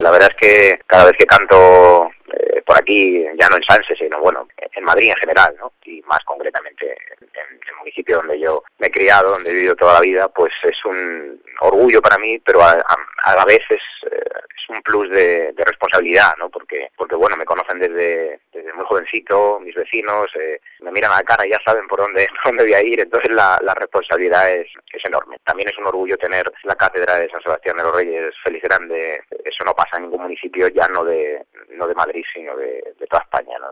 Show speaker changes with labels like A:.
A: La verdad es que cada vez que canto por aquí, ya no en Sanse, sino bueno, en Madrid en general, ¿no? Y más concretamente en el municipio donde yo me he criado, donde he vivido toda la vida, pues es un orgullo para mí, pero a la vez es un plus de responsabilidad, ¿no? Porque bueno, me conocen desde muy jovencito, mis vecinos, me miran a la cara y ya saben por dónde voy a ir, entonces la responsabilidad es enorme. También es un orgullo tener la cátedra de San Sebastián de los Reyes Feliz Grande, eso no pasa en ningún municipio, ya no de Madrid, sino de toda España, ¿no?